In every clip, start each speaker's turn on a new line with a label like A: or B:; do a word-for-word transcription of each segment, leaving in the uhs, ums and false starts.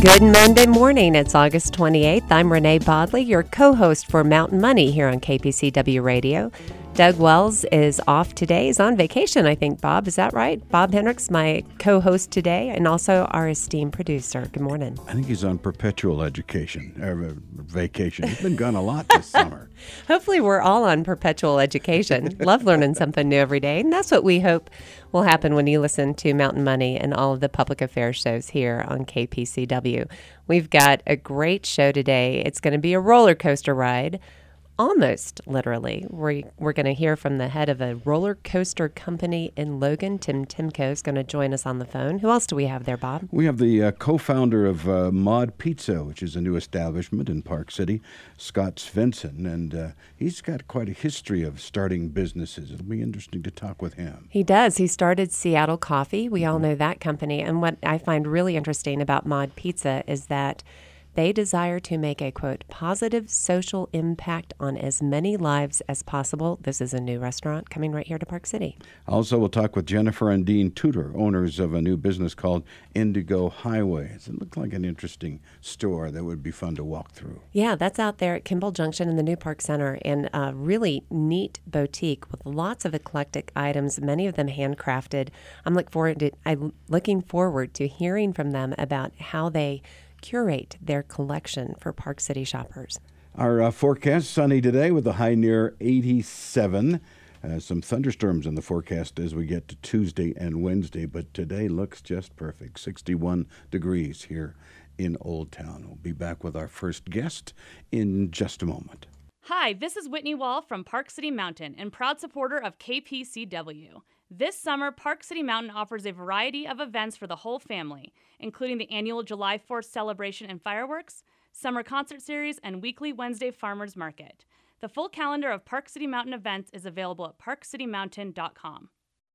A: Good Monday morning. It's August twenty-eighth. I'm Renee Bodley, your co-host for Mountain Money here on K P C W Radio. Doug Wells is off today. He's on vacation, I think, Bob. Is that right? Bob Hendricks, my co-host today, and also our esteemed producer. Good morning.
B: I think he's on perpetual education, or vacation. He's been gone a lot this summer.
A: Hopefully we're all on perpetual education. Love learning something new every day, and that's what we hope will happen when you listen to Mountain Money and all of the public affairs shows here on K P C W. We've got a great show today. It's going to be a roller coaster ride. Almost literally. We're, we're going to hear from the head of a roller coaster company in Logan. Tim Timko is going to join us on the phone. Who else do we have there, Bob?
B: We have the uh, co-founder of uh, Mod Pizza, which is a new establishment in Park City, Scott Svensson, and uh, he's got quite a history of starting businesses. It'll be interesting to talk with him.
A: He does. He started Seattle Coffee. We all know that company. And what I find really interesting about Mod Pizza is that they desire to make a, quote, positive social impact on as many lives as possible. This is a new restaurant coming right here to Park City.
B: Also, we'll talk with Jennifer and Dean Tudor, owners of a new business called Indigo Highways. It looked like an interesting store that would be fun to walk through.
A: Yeah, that's out there at Kimball Junction in the New Park Center, and a really neat boutique with lots of eclectic items, many of them handcrafted. I'm look forward to, I'm looking forward to hearing from them about how they curate their collection for Park City shoppers.
B: Our uh, forecast, sunny today with a high near eighty-seven. Uh, some thunderstorms in the forecast as we get to Tuesday and Wednesday, but today looks just perfect. sixty-one degrees here in Old Town. We'll be back with our first guest in just a moment.
C: Hi, this is Whitney Wall from Park City Mountain and proud supporter of K P C W. This summer, Park City Mountain offers a variety of events for the whole family, including the annual July fourth celebration and fireworks, summer concert series, and weekly Wednesday farmers market. The full calendar of Park City Mountain events is available at park city mountain dot com.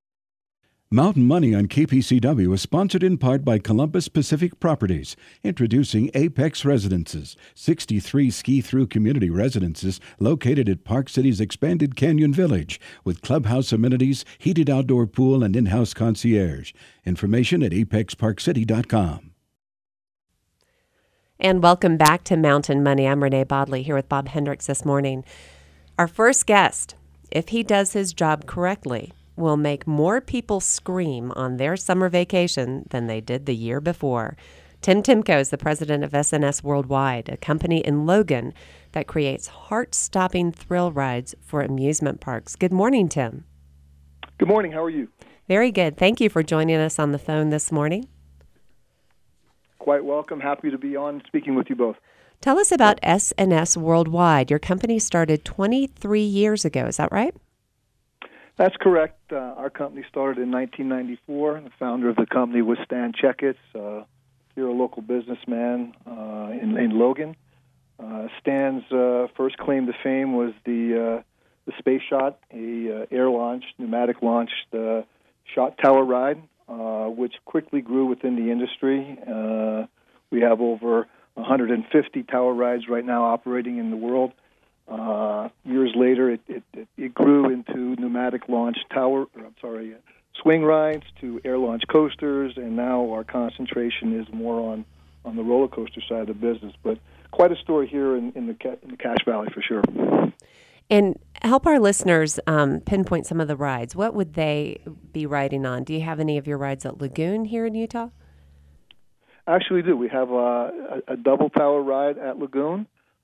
B: Mountain Money on K P C W is sponsored in part by Columbus Pacific Properties, introducing Apex Residences, sixty-three ski-through community residences located at Park City's expanded Canyon Village, with clubhouse amenities, heated outdoor pool, and in-house concierge. Information at apex park city dot com.
A: And welcome back to Mountain Money. I'm Renee Bodley here with Bob Hendricks this morning. Our first guest, if he does his job correctly, will make more people scream on their summer vacation than they did the year before. Tim Timko is the president of S N S Worldwide, a company in Logan that creates heart-stopping thrill rides for amusement parks. Good morning, Tim.
D: Good morning. How are you?
A: Very good. Thank you for joining us on the phone this morning.
D: Quite welcome. Happy to be on speaking with you both.
A: Tell us about S N S Worldwide. Your company started twenty-three years ago. Is that right?
D: That's correct. Uh, our company started in nineteen ninety-four. The founder of the company was Stan Checketts. Uh, you're a local businessman uh, in, in Logan. Uh, Stan's uh, first claim to fame was the uh, the Space Shot, a uh, air-launched, pneumatic-launched uh, shot tower ride, uh, which quickly grew within the industry. Uh, we have over one hundred fifty tower rides right now operating in the world. Uh, years later, it, it, it grew into pneumatic launch tower, or, I'm sorry, swing rides to air launch coasters, and now our concentration is more on, on the roller coaster side of the business. But quite a story here in, in, the, in the Cache Valley for sure.
A: And help our listeners um, pinpoint some of the rides. What would they be riding on? Do you have any of your rides at Lagoon here in Utah?
D: Actually, we do. We have a, a, a double tower ride at Lagoon.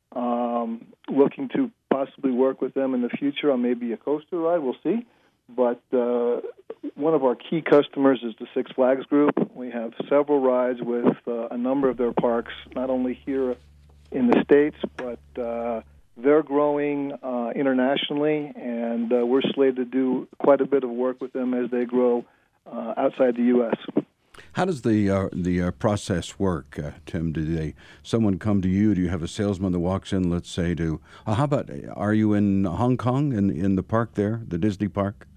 D: Um, looking to possibly work with them in the future on maybe a coaster ride. We'll see. But uh, one of our key customers is the Six Flags Group. We have several rides with uh, a number of their parks, not only here in the States, but uh, they're growing uh, internationally, and uh, we're slated to do quite a bit of work with them as they grow uh, outside the U S
B: How does the uh, the uh, process work, uh, Tim? Do they someone come to you? Do you have a salesman that walks in, let's say, to uh, how about, are you in Hong Kong, in, in the park there, the Disney park?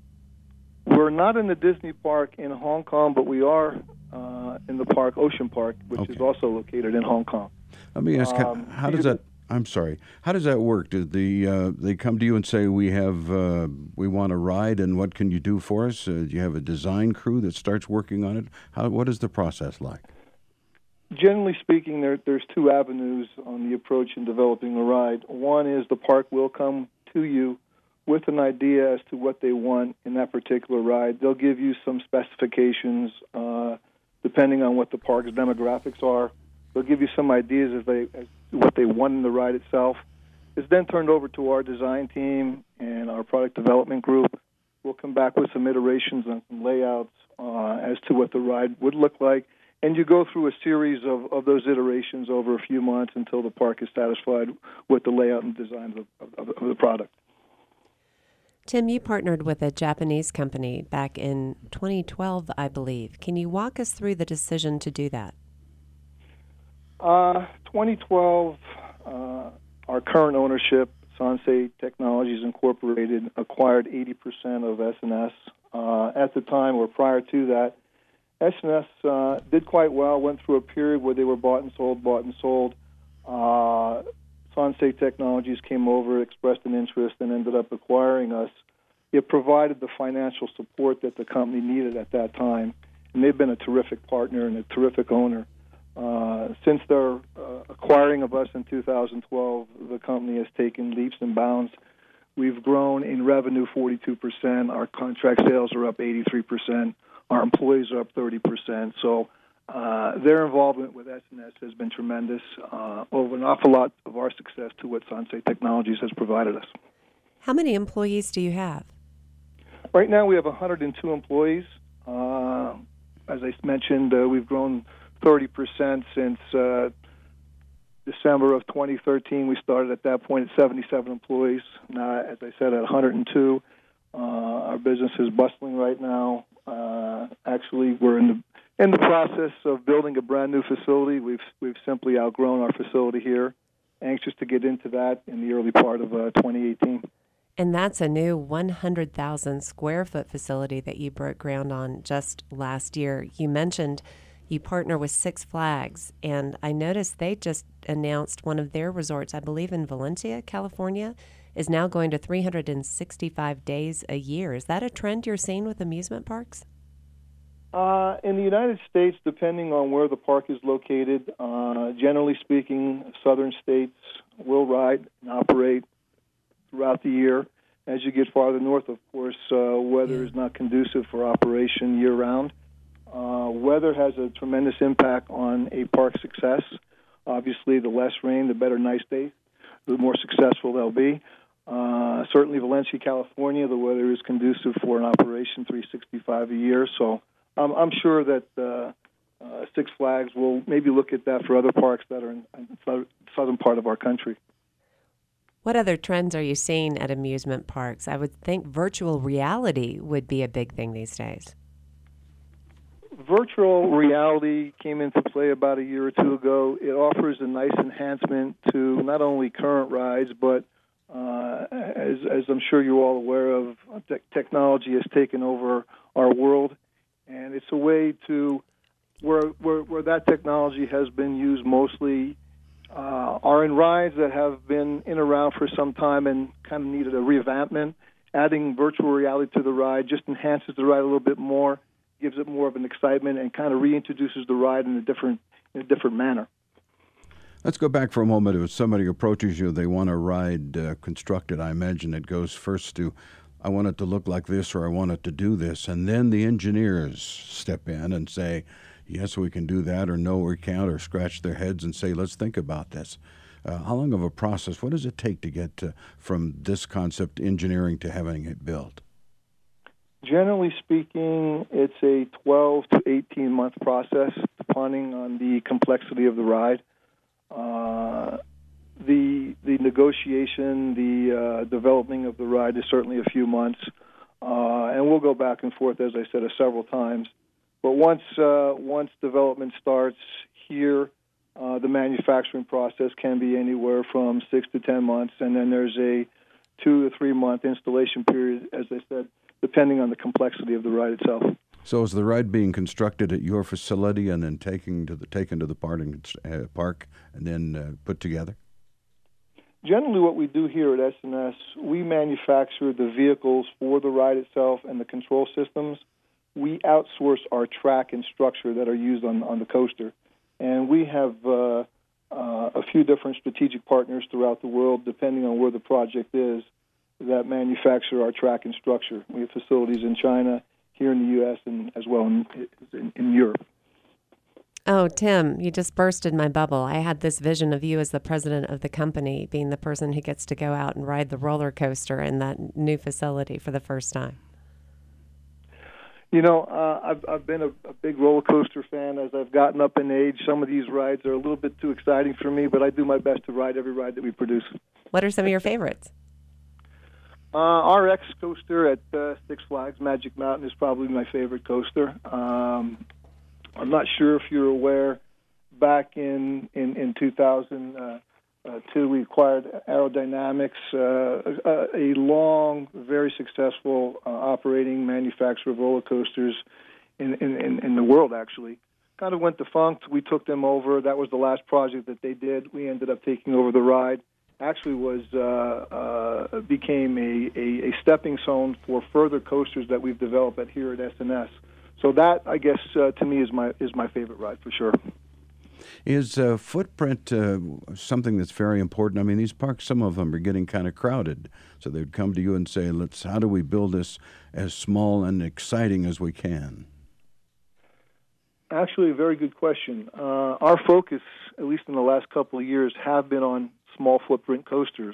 D: We're not in the Disney park in Hong Kong, but we are uh, in the park, Ocean Park, which
B: Okay.
D: is also located in Hong Kong.
B: Let me ask,
D: Um,
B: how, how does that, I'm sorry, how does that work? Do the, uh, they come to you and say, we have, uh, we want a ride, and what can you do for us? Uh, do you have a design crew that starts working on it? How, what is the process like?
D: Generally speaking, there, there's two avenues on the approach in developing a ride. One is the park will come to you with an idea as to what they want in that particular ride. They'll give you some specifications uh, depending on what the park's demographics are. They'll give you some ideas as they as to what they want in the ride itself. It's then turned over to our design team and our product development group. We'll come back with some iterations on some layouts uh, as to what the ride would look like. And you go through a series of, of those iterations over a few months until the park is satisfied with the layout and design of, of, of the product.
A: Tim, you partnered with a Japanese company back in twenty twelve, I believe. Can you walk us through the decision to do that?
D: Uh, twenty twelve, uh, our current ownership, Sansei Technologies Incorporated, acquired eighty percent of S and S. Uh, at the time, or prior to that, S and S uh, did quite well, went through a period where they were bought and sold, bought and sold. Uh, Sansei Technologies came over, expressed an interest, and ended up acquiring us. It provided the financial support that the company needed at that time, and they've been a terrific partner and a terrific owner. Uh, since their uh, acquiring of us in two thousand twelve, the company has taken leaps and bounds. We've grown in revenue forty-two percent. Our contract sales are up eighty-three percent. Our employees are up thirty percent. So uh, their involvement with S and S has been tremendous, uh, over an awful lot of our success to what Sansei Technologies has provided us.
A: How many employees do you have?
D: Right now we have one hundred two employees. Uh, as I mentioned, uh, we've grown thirty percent since uh, December of twenty thirteen. We started at that point at seventy-seven employees. Now, as I said, at one hundred two. Uh, our business is bustling right now. Uh, actually, we're in the in the process of building a brand new facility. We've we've simply outgrown our facility here. Anxious to get into that in the early part of uh, twenty eighteen.
A: And that's a new one hundred thousand square foot facility that you broke ground on just last year. You mentioned you partner with Six Flags, and I noticed they just announced one of their resorts, I believe in Valencia, California, is now going to three hundred sixty-five days a year. Is that a trend you're seeing with amusement parks?
D: Uh, in the United States, depending on where the park is located, uh, generally speaking, southern states will ride and operate throughout the year. As you get farther north, of course, uh, weather is not conducive for operation year-round. Uh, weather has a tremendous impact on a park's success. Obviously, the less rain, the better nice days, the more successful they'll be. Uh, certainly, Valencia, California, the weather is conducive for an operation three hundred sixty-five a year. So um, I'm sure that uh, uh, Six Flags will maybe look at that for other parks that are in the southern part of our country.
A: What other trends are you seeing at amusement parks? I would think virtual reality would be a big thing these days.
D: Virtual reality came into play about a year or two ago. It offers a nice enhancement to not only current rides, but uh, as, as I'm sure you're all aware of, te- technology has taken over our world, and it's a way to where where, where that technology has been used mostly uh, are in rides that have been in around for some time and kind of needed a revampment. Adding virtual reality to the ride just enhances the ride a little bit more, gives it more of an excitement, and kind of reintroduces the ride in a different in a different manner.
B: Let's go back for a moment. If somebody approaches you, they want a ride uh, constructed. I imagine it goes first to, I want it to look like this, or I want it to do this, and then the engineers step in and say, yes, we can do that, or no, we can't, or scratch their heads and say, let's think about this. Uh, how long of a process? What does it take to get to, from this concept engineering to having it built?
D: Generally speaking, it's a twelve to eighteen month process, depending on the complexity of the ride. Uh, the the negotiation, the uh, developing of the ride is certainly a few months, uh, and we'll go back and forth, as I said, uh, several times. But once uh, once development starts here, uh, the manufacturing process can be anywhere from six to ten months, and then there's a two to three month installation period, as I said, depending on the complexity of the ride itself.
B: So is the ride being constructed at your facility and then taken to the taken to the park and, uh, park and then uh, put together?
D: Generally, what we do here at S and S, we manufacture the vehicles for the ride itself and the control systems. We outsource our track and structure that are used on, on the coaster. And we have uh, uh, a few different strategic partners throughout the world, depending on where the project is, that manufacture our track and structure. We have facilities in China, here in the U S, and as well in, in, in Europe.
A: Oh, Tim, you just bursted my bubble. I had this vision of you as the president of the company, being the person who gets to go out and ride the roller coaster in that new facility for the first time.
D: You know, uh, I've, I've been a, a big roller coaster fan as I've gotten up in age. Some of these rides are a little bit too exciting for me, but I do my best to ride every ride that we produce.
A: What are some of your favorites?
D: Uh, our X coaster at uh, Six Flags Magic Mountain is probably my favorite coaster. Um, I'm not sure if you're aware, back in, in, in two thousand two, we acquired Aerodynamics, uh, a, a long, very successful uh, operating manufacturer of roller coasters in, in, in the world, actually. Kind of went defunct. We took them over. That was the last project that they did. We ended up taking over the ride. Actually was uh, uh, became a, a, a stepping stone for further coasters that we've developed at here at S N S. So that, I guess, uh, to me is my is my favorite ride for sure.
B: Is uh, footprint uh, something that's very important? I mean, these parks, some of them are getting kind of crowded. So they'd come to you and say, "Let's. How do we build this as small and exciting as we can?"
D: Actually, a very good question. Uh, our focus, at least in the last couple of years, have been on small footprint coasters.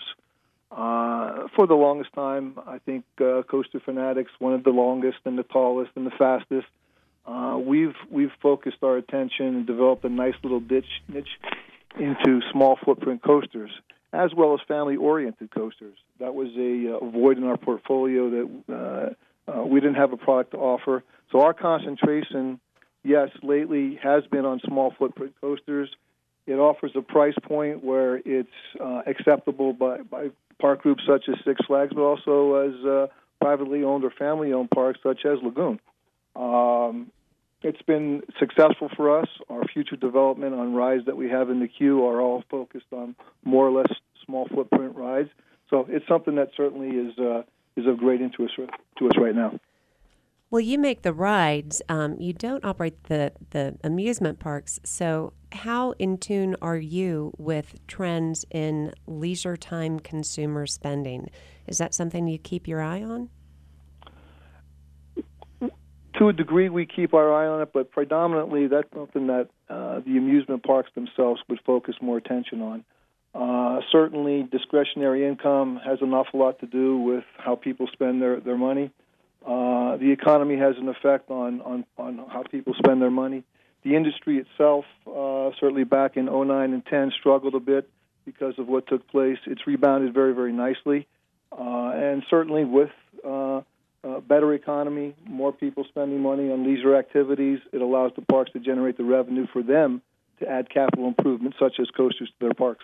D: Uh, for the longest time, I think uh, Coaster Fanatics, one of the longest and the tallest and the fastest. Uh, we've we've focused our attention and developed a nice little niche, niche into small footprint coasters, as well as family-oriented coasters. That was a, a void in our portfolio that uh, uh, we didn't have a product to offer. So our concentration, yes, lately has been on small footprint coasters. It offers a price point where it's uh, acceptable by, by park groups such as Six Flags, but also as uh, privately owned or family-owned parks such as Lagoon. Um, it's been successful for us. Our future development on rides that we have in the queue are all focused on more or less small footprint rides. So it's something that certainly is uh, is of great interest to us right now.
A: Well, you make the rides. Um, you don't operate the, the amusement parks. So how in tune are you with trends in leisure time consumer spending? Is that something you keep your eye on?
D: To a degree, we keep our eye on it, but predominantly that's something that uh, the amusement parks themselves would focus more attention on. Uh, certainly, discretionary income has an awful lot to do with how people spend their, their money. Uh, the economy has an effect on, on, on how people spend their money. The industry itself, uh, certainly back in oh nine and ten, struggled a bit because of what took place. It's rebounded very, very nicely. Uh, and certainly with uh, a better economy, more people spending money on leisure activities, it allows the parks to generate the revenue for them to add capital improvements such as coasters to their parks.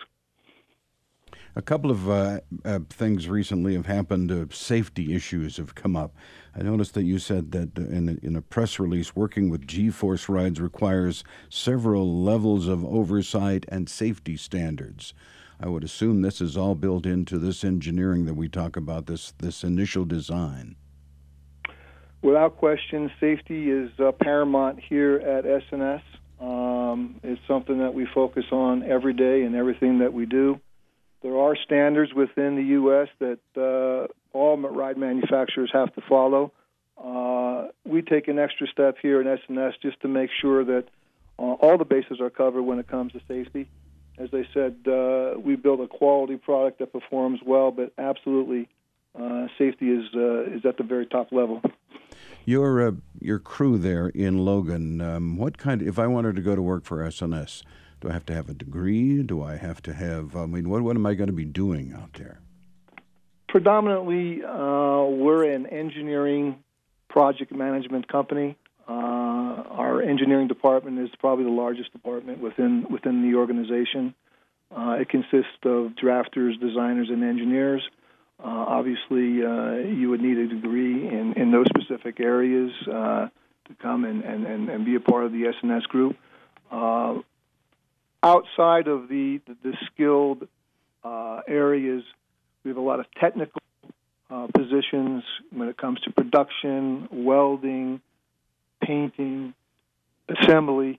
B: A couple of uh, uh, things recently have happened. Uh, safety issues have come up. I noticed that you said that uh, in, a, in a press release, working with G-Force Rides requires several levels of oversight and safety standards. I would assume this is all built into this engineering that we talk about, this, this initial design.
D: Without question, safety is uh, paramount here at S N S. Um, it's something that we focus on every day in everything that we do. There are standards within the U S that uh, all ride manufacturers have to follow. Uh, we take an extra step here at S N S just to make sure that uh, all the bases are covered when it comes to safety. As I said, uh, we build a quality product that performs well, but absolutely uh, safety is uh, is at the very top level.
B: Your uh, your crew there in Logan, um, what kind? If I wanted to go to work for S N S, do I have to have a degree? Do I have to have, I mean, what, what am I going to be doing out there?
D: Predominantly, uh, we're an engineering project management company. Uh, our engineering department is probably the largest department within within the organization. Uh, it consists of drafters, designers, and engineers. Uh, obviously, uh, you would need a degree in, in those specific areas uh, to come and, and, and be a part of the S N S group. Uh, outside of the, the, the skilled uh, areas, we have a lot of technical uh, positions when it comes to production, welding, painting, assembly.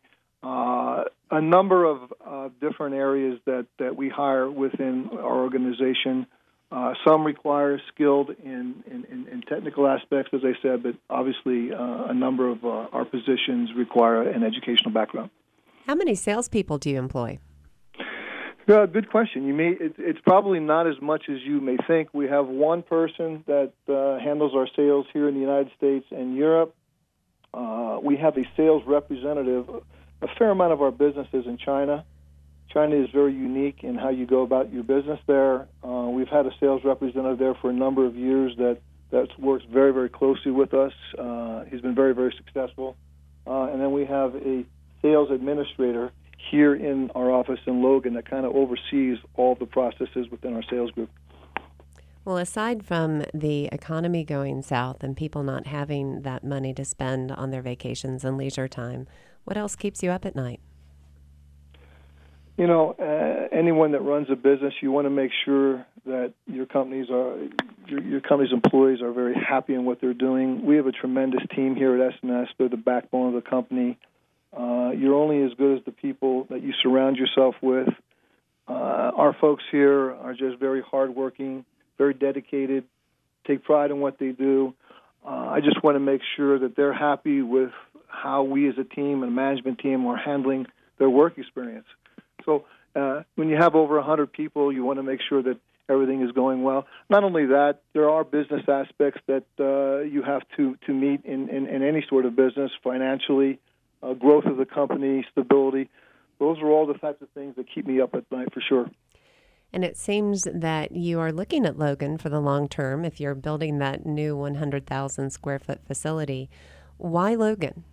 D: Uh, a number of uh, different areas that, that we hire within our organization. Uh, some require skilled in, in, in technical aspects, as I said, but obviously uh, a number of uh, our positions require an educational background.
A: How many salespeople do you employ?
D: Uh, good question. You may it, it's probably not as much as you may think. We have one person that uh, handles our sales here in the United States and Europe. Uh, we have a sales representative. A fair amount of our business is in China. China is very unique in how you go about your business there. Uh, we've had a sales representative there for a number of years that that's works very, very closely with us. Uh, he's been very, very successful. Uh, and then we have a sales administrator here in our office in Logan that kind of oversees all the processes within our sales group.
A: Well, aside from the economy going south and people not having that money to spend on their vacations and leisure time, what else keeps you up at night?
D: You know, uh, anyone that runs a business, you want to make sure that your companies are, your, your company's employees are very happy in what they're doing. We have a tremendous team here at S and S. They're the backbone of the company. Uh, you're only as good as the people that you surround yourself with. Uh, our folks here are just very hardworking, very dedicated, take pride in what they do. Uh, I just want to make sure that they're happy with how we as a team and a management team are handling their work experience. So uh, when you have over one hundred people, you want to make sure that everything is going well. Not only that, there are business aspects that uh, you have to, to meet in, in, in any sort of business, financially, uh, growth of the company, stability. Those are all the types of things that keep me up at night for sure.
A: And it seems that you are looking at Logan for the long term if you're building that new one hundred thousand square foot facility. Why Logan?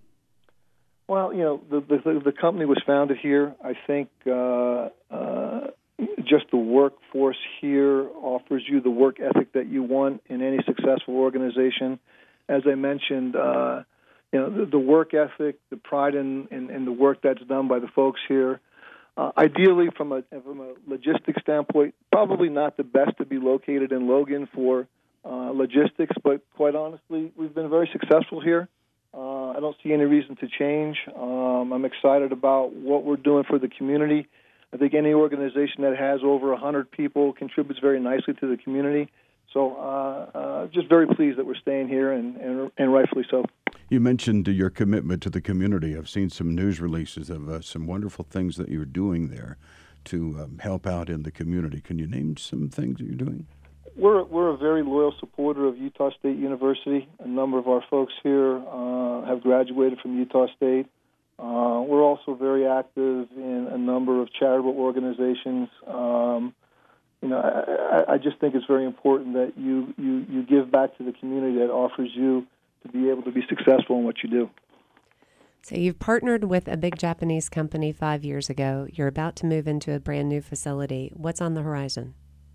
D: Well, you know, the, the the company was founded here. I think uh, uh, just the workforce here offers you the work ethic that you want in any successful organization. As I mentioned, uh, you know, the, the work ethic, the pride in, in, in the work that's done by the folks here. Uh, ideally, from a from a logistics standpoint, probably not the best to be located in Logan for uh, logistics, but quite honestly, we've been very successful here. Uh, I don't see any reason to change. Um, I'm excited about what we're doing for the community. I think any organization that has over one hundred people contributes very nicely to the community. So uh, uh, just very pleased that we're staying here, and, and, and rightfully so.
B: You mentioned your commitment to the community. I've seen some news releases of uh, some wonderful things that you're doing there to um, help out in the community. Can you name some things that you're doing?
D: We're we're a very loyal supporter of Utah State University. A number of our folks here uh, have graduated from Utah State. Uh, we're also very active in a number of charitable organizations. Um, you know, I, I just think it's very important that you, you, you give back to the community that offers you to be able to be successful in what you do.
A: So you've partnered with a big Japanese company five years ago. You're about to move into a brand new facility. What's on the horizon?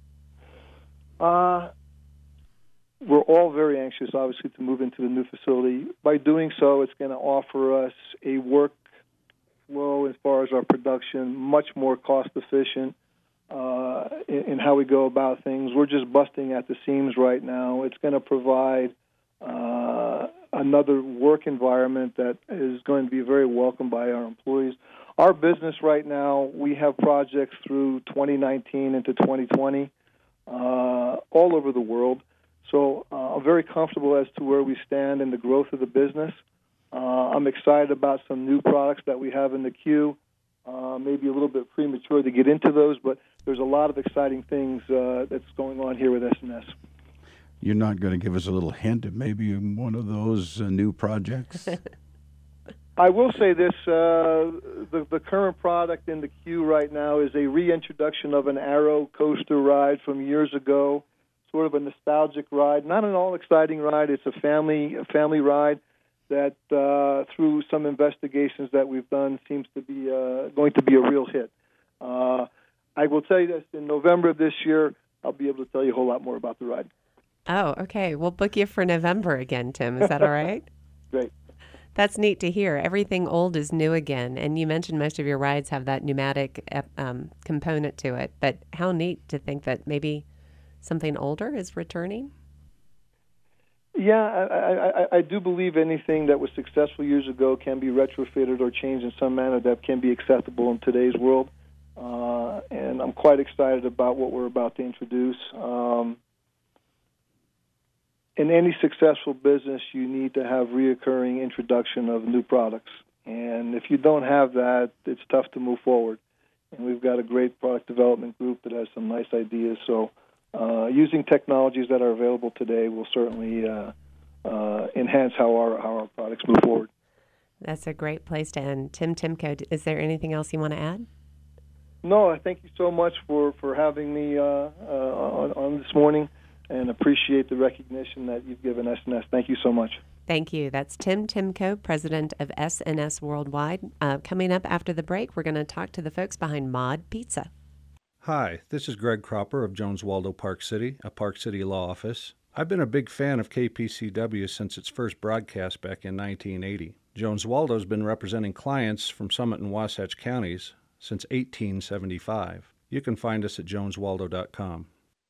D: Uh, we're all very anxious, obviously, to move into the new facility. By doing so, it's going to offer us a workflow as far as our production, much more cost-efficient uh, in, in how we go about things. We're just busting at the seams right now. It's going to provide uh, another work environment that is going to be very welcome by our employees. Our business right now, we have projects through twenty nineteen into twenty twenty. Uh, all over the world. So uh, I'm very comfortable as to where we stand in the growth of the business. Uh, I'm excited about some new products that we have in the queue. Uh, maybe a little bit premature to get into those, but there's a lot of exciting things uh, that's going on here with S and S.
B: You're not going to give us a little hint of maybe one of those uh, new projects?
D: I will say this, uh, the, the current product in the queue right now is a reintroduction of an Arrow coaster ride from years ago, sort of a nostalgic ride, not an all-exciting ride. It's a family a family ride that, uh, through some investigations that we've done, seems to be uh, going to be a real hit. Uh, I will tell you this, in November of this year, I'll be able to tell you a whole lot more about the ride.
A: Oh, okay. We'll book you for November again, Tim. Is that all right?
D: Great.
A: That's neat to hear. Everything old is new again. And you mentioned most of your rides have that pneumatic um, component to it. But how neat to think that maybe something older is returning?
D: Yeah, I, I, I do believe anything that was successful years ago can be retrofitted or changed in some manner that can be acceptable in today's world. Uh, and I'm quite excited about what we're about to introduce. Um, in any successful business, you need to have reoccurring introduction of new products. And if you don't have that, it's tough to move forward. And we've got a great product development group that has some nice ideas. So uh, using technologies that are available today will certainly uh, uh, enhance how our, how our products move forward.
A: That's a great place to end. Tim Timko, is there anything else you want to add?
D: No, I thank you so much for, for having me uh, uh, on, on this morning, and appreciate the recognition that you've given S N S. Thank you so much.
A: Thank you. That's Tim Timko, president of S N S Worldwide. Uh, coming up after the break, we're going to talk to the folks behind Mod Pizza.
E: Hi, this is Greg Cropper of Jones Waldo Park City, a Park City law office. I've been a big fan of K P C W since its first broadcast back in nineteen eighty. Jones Waldo's been representing clients from Summit and Wasatch counties since eighteen seventy-five. You can find us at jones waldo dot com.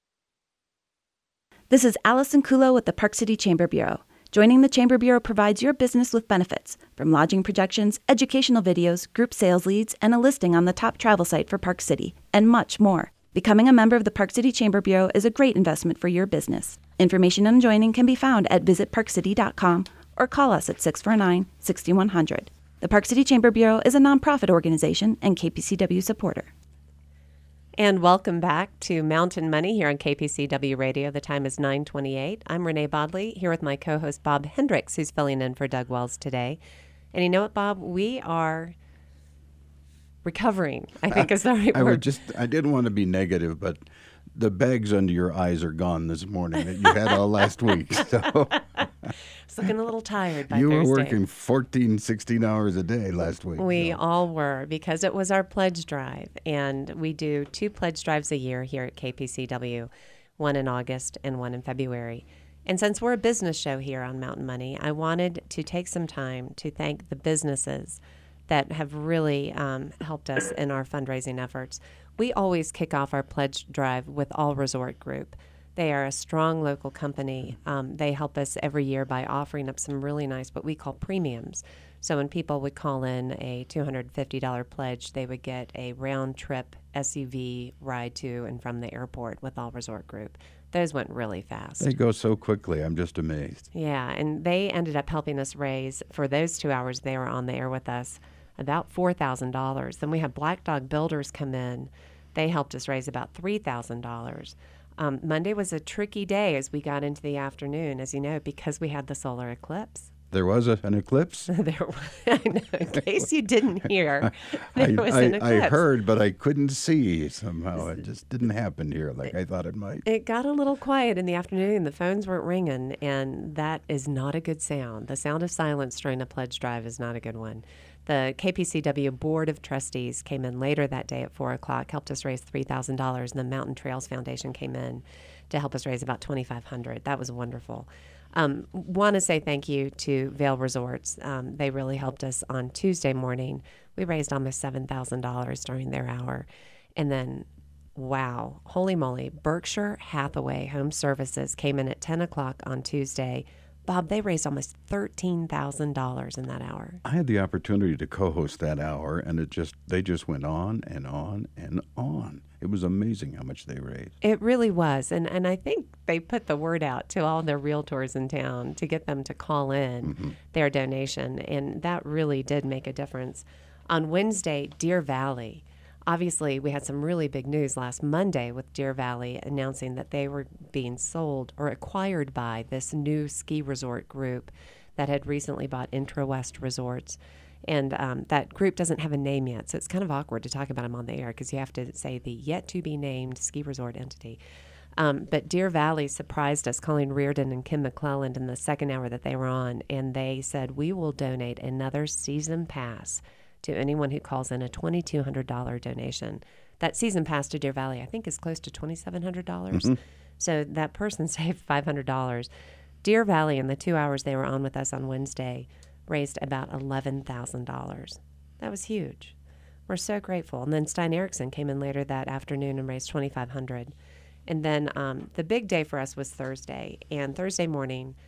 F: This is Allison Kulo with the Park City Chamber Bureau. Joining the Chamber Bureau provides your business with benefits, from lodging projections, educational videos, group sales leads, and a listing on the top travel site for Park City, and much more. Becoming a member of the Park City Chamber Bureau is a great investment for your business. Information on joining can be found at visit park city dot com or call us at six four nine, six one zero zero. The Park City Chamber Bureau is a nonprofit organization and K P C W supporter.
A: And welcome back to Mountain Money here on K P C W Radio. The time is nine twenty-eight. I'm Renee Bodley here with my co-host Bob Hendricks, who's filling in for Doug Wells today. And you know what, Bob? We are recovering, I think is the right
B: I
A: word.
B: would just, I didn't want to be negative, but the bags under your eyes are gone this morning that you had all last week. So
A: I was looking a little tired by
B: you
A: Thursday.
B: were working fourteen, sixteen hours a day last week.
A: We
B: so.
A: all were, because it was our pledge drive. And we do two pledge drives a year here at K P C W, one in August and one in February. And since we're a business show here on Mountain Money, I wanted to take some time to thank the businesses that have really um, helped us in our fundraising efforts. We always kick off our pledge drive with All Resort Group. They are a strong local company. Um, they help us every year by offering up some really nice, what we call premiums. So when people would call in a two hundred fifty dollars pledge, they would get a round-trip S U V ride to and from the airport with All Resort Group. Those went really fast.
B: They go so quickly. I'm just amazed.
A: Yeah, and they ended up helping us raise, for those two hours they were on the air with us, about four thousand dollars. Then we had Black Dog Builders come in. They helped us raise about three thousand dollars. Um, Monday was a tricky day as we got into the afternoon, as you know, because we had the solar eclipse.
B: There was a, an eclipse?
A: there, I know, in case you didn't hear, there
B: I,
A: was
B: I,
A: an eclipse.
B: I heard, but I couldn't see somehow. It just didn't happen here like I thought it might.
A: It got a little quiet in the afternoon. The phones weren't ringing, and that is not a good sound. The sound of silence during a pledge drive is not a good one. The K P C W Board of Trustees came in later that day at four o'clock, helped us raise three thousand dollars, and the Mountain Trails Foundation came in to help us raise about twenty-five hundred dollars. That was wonderful. Um, want to say thank you to Vail Resorts. Um, they really helped us on Tuesday morning. We raised almost seven thousand dollars during their hour. And then, wow, holy moly, Berkshire Hathaway Home Services came in at ten o'clock on Tuesday. Bob, they raised almost thirteen thousand dollars in that hour.
B: I had the opportunity to co-host that hour, and it just they just went on and on and on. It was amazing how much they raised.
A: It really was. And and I think they put the word out to all their realtors in town to get them to call in mm-hmm. their donation. And that really did make a difference. On Wednesday, Deer Valley. Obviously, we had some really big news last Monday with Deer Valley announcing that they were being sold or acquired by this new ski resort group that had recently bought Intrawest Resorts. And um, that group doesn't have a name yet, so it's kind of awkward to talk about them on the air because you have to say the yet-to-be-named ski resort entity. Um, but Deer Valley surprised us, calling Reardon and Kim McClelland in the second hour that they were on, and they said, we will donate another season pass to anyone who calls in a two thousand two hundred dollars donation. That season pass to Deer Valley, I think, is close to two thousand seven hundred dollars. Mm-hmm. So that person saved five hundred dollars. Deer Valley, in the two hours they were on with us on Wednesday, raised about eleven thousand dollars. That was huge. We're so grateful. And then Stein Erickson came in later that afternoon and raised twenty-five hundred dollars. And then um, the big day for us was Thursday. And Thursday morning,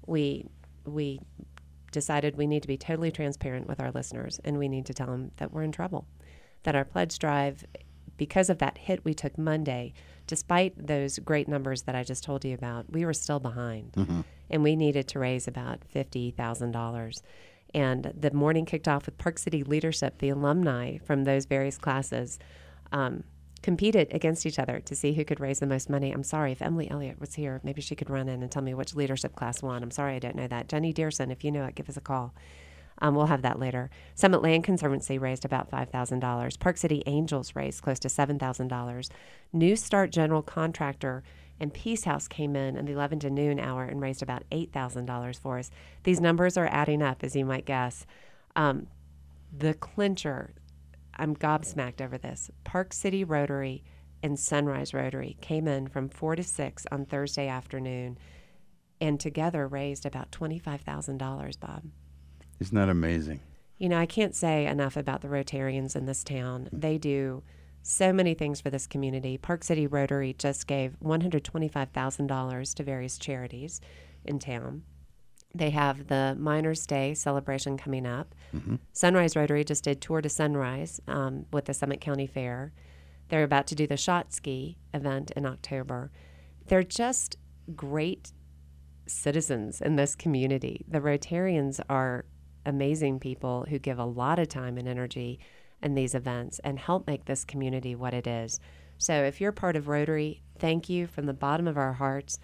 A: we we decided we need to be totally transparent with our listeners, and we need to tell them that we're in trouble, that our pledge drive, because of that hit we took Monday, despite those great numbers that I just told you about, we were still behind, mm-hmm. and we needed to raise about fifty thousand dollars. And the morning kicked off with Park City leadership, the alumni from those various classes, um, competed against each other to see who could raise the most money. I'm sorry, if Emily Elliott was here, maybe she could run in and tell me which leadership class won. I'm sorry I don't know that. Jenny Dearson, if you know it, give us a call. Um, we'll have that later. Summit Land Conservancy raised about five thousand dollars. Park City Angels raised close to seven thousand dollars. New Start General Contractor and Peace House came in in the eleven to noon hour and raised about eight thousand dollars for us. These numbers are adding up, as you might guess. Um, the clincher, I'm gobsmacked over this. Park City Rotary and Sunrise Rotary came in from four to six on Thursday afternoon and together raised about twenty-five thousand dollars, Bob.
B: Isn't that amazing?
A: You know, I can't say enough about the Rotarians in this town. They do so many things for this community. Park City Rotary just gave one hundred twenty-five thousand dollars to various charities in town. They have the Miners' Day celebration coming up. Mm-hmm. Sunrise Rotary just did Tour to Sunrise um, with the Summit County Fair. They're about to do the Shot Ski event in October. They're just great citizens in this community. The Rotarians are amazing people who give a lot of time and energy in these events and help make this community what it is. So if you're part of Rotary, thank you from the bottom of our hearts.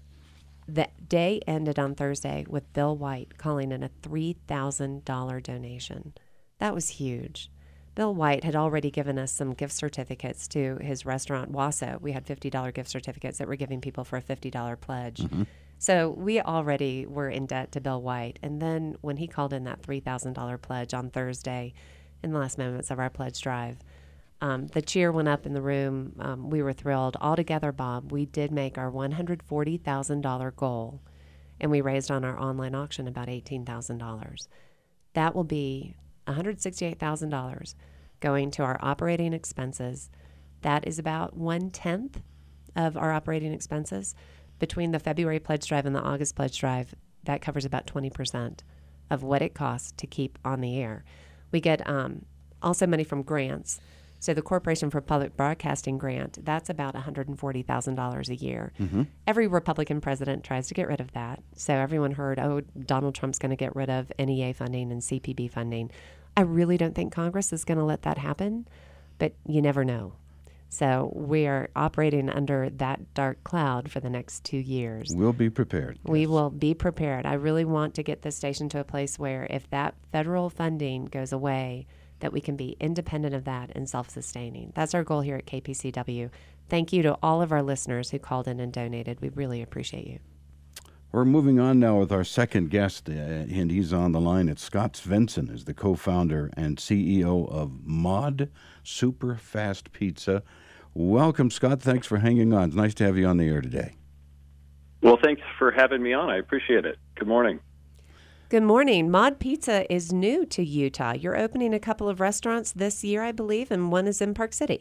A: The day ended on Thursday with Bill White calling in a three thousand dollars donation. That was huge. Bill White had already given us some gift certificates to his restaurant, Wasso. We had fifty dollars gift certificates that we're giving people for a fifty dollars pledge. Mm-hmm. So we already were in debt to Bill White. And then when he called in that three thousand dollars pledge on Thursday in the last moments of our pledge drive, Um, the cheer went up in the room. Um, we were thrilled. Altogether, Bob, we did make our one hundred forty thousand dollars goal, and we raised on our online auction about eighteen thousand dollars. That will be one hundred sixty-eight thousand dollars going to our operating expenses. That is about one-tenth of our operating expenses. Between the February pledge drive and the August pledge drive, that covers about twenty percent of what it costs to keep on the air. We get um, also money from grants. So the Corporation for Public Broadcasting grant, that's about one hundred forty thousand dollars a year. Mm-hmm. Every Republican president tries to get rid of that. So everyone heard, oh, Donald Trump's going to get rid of N E A funding and C P B funding. I really don't think Congress is going to let that happen, but you never know. So we are operating under that dark cloud for the next two years.
B: We'll be prepared.
A: We
B: yes.
A: will be prepared. I really want to get this station to a place where if that federal funding goes away, that we can be independent of that and self-sustaining. That's our goal here at K P C W. Thank you to all of our listeners who called in and donated. We really appreciate you.
B: We're moving on now with our second guest, uh, and he's on the line. It's Scott Svensson, is the co-founder and C E O of Mod Super Fast Pizza. Welcome, Scott. Thanks for hanging on. It's nice to have you on the air today.
G: Well, thanks for having me on. I appreciate it. Good morning.
A: Good morning. Mod Pizza is new to Utah. You're opening a couple of restaurants this year, I believe, and one is in Park City.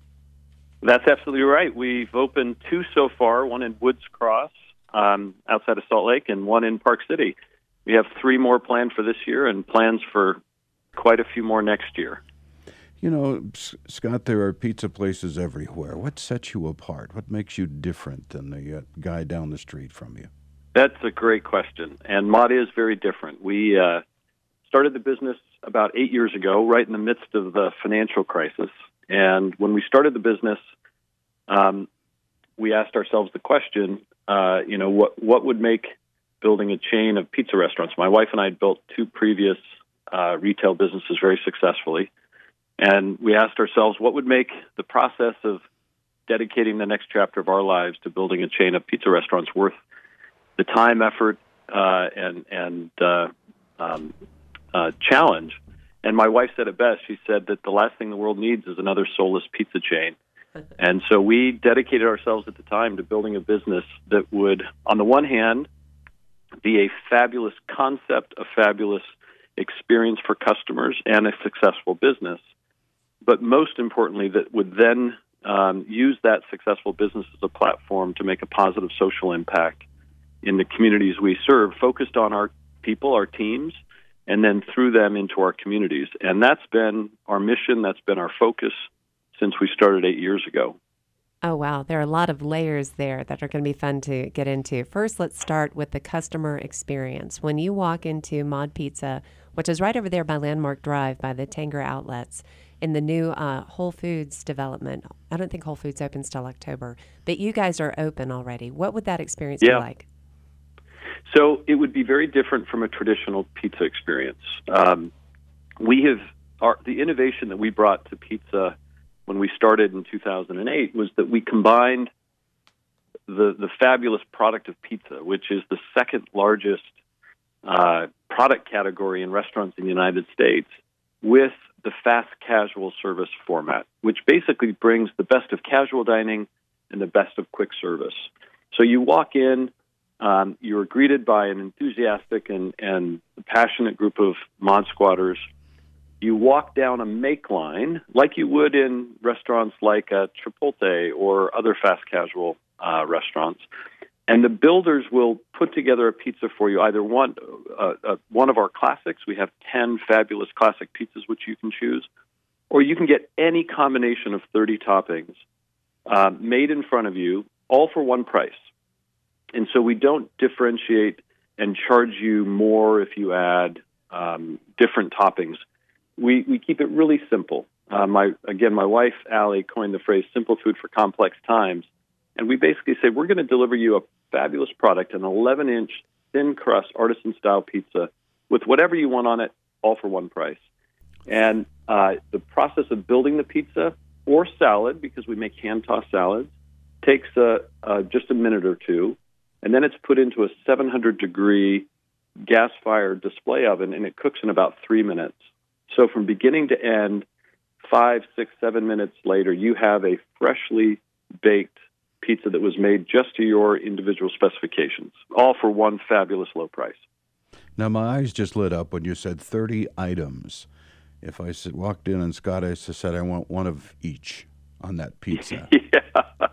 G: That's absolutely right. We've opened two so far, one in Woods Cross um, outside of Salt Lake and one in Park City. We have three more planned for this year and plans for quite a few more next year.
B: You know, S- Scott, there are pizza places everywhere. What sets you apart? What makes you different than the uh, guy down the street from you?
G: That's a great question, and Mod is very different. We uh, started the business about eight years ago, right in the midst of the financial crisis. And when we started the business, um, we asked ourselves the question, uh, you know, what what would make building a chain of pizza restaurants? My wife and I had built two previous uh, retail businesses very successfully, and we asked ourselves, what would make the process of dedicating the next chapter of our lives to building a chain of pizza restaurants worth the time, effort, uh, and and uh, um, uh, challenge. And my wife said it best. She said that the last thing the world needs is another soulless pizza chain. And so we dedicated ourselves at the time to building a business that would, on the one hand, be a fabulous concept, a fabulous experience for customers, and a successful business. But most importantly, that would then um, use that successful business as a platform to make a positive social impact in the communities we serve, focused on our people, our teams, and then through them into our communities. And that's been our mission. That's been our focus since we started eight years ago.
A: Oh, wow. There are a lot of layers there that are going to be fun to get into. First, let's start with the customer experience. When you walk into Mod Pizza, which is right over there by Landmark Drive by the Tanger Outlets, in the new uh, Whole Foods development. I don't think Whole Foods opens till October, but you guys are open already. What would that experience
G: yeah.
A: be like?
G: So it would be very different from a traditional pizza experience. Um, we have our, the innovation that we brought to pizza when we started in two thousand eight was that we combined the the fabulous product of pizza, which is the second largest uh, product category in restaurants in the United States, with the fast casual service format, which basically brings the best of casual dining and the best of quick service. So you walk in, um, you're greeted by an enthusiastic and, and passionate group of Mod Squatters. You walk down a make line like you would in restaurants like uh, Chipotle or other fast casual uh, restaurants, and the builders will put together a pizza for you, either one uh, uh, one of our classics. We have ten fabulous classic pizzas which you can choose, or you can get any combination of thirty toppings uh, made in front of you, all for one price. And so we don't differentiate and charge you more if you add um, different toppings. We we keep it really simple. Uh, my again, my wife Allie coined the phrase "simple food for complex times," and we basically say we're going to deliver you a fabulous product, an eleven-inch thin crust artisan-style pizza with whatever you want on it, all for one price. And uh, the process of building the pizza or salad, because we make hand-tossed salads, takes uh, uh, just a minute or two, and then it's put into a seven hundred degree gas-fired display oven, and it cooks in about three minutes. So from beginning to end, five, six, seven minutes later, you have a freshly baked pizza that was made just to your individual specifications, all for one fabulous low price.
B: Now, my eyes just lit up when you said thirty items. If I said, walked in and Scott I said, I want one of each on that pizza.
G: Yeah.